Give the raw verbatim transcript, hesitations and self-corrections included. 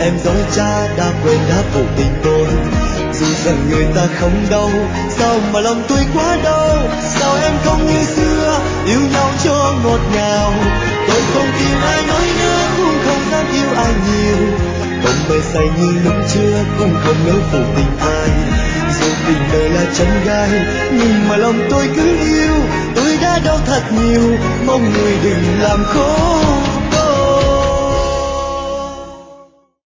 em dối trá đã quên đã phụ tình tôi. Dù rằng người ta không đâu, sao mà lòng tôi quá đau. Sao em không như xưa yêu nhau cho ngọt ngào. Tôi không tìm ai nói nữa, cũng không dám yêu ai nhiều. Không mê say như lúc trước, cũng không nhớ phụ tình ai. Dù tình đời là chân gai, nhưng mà lòng tôi cứ yêu. Tôi đã đau thật nhiều, mong người đừng làm khổ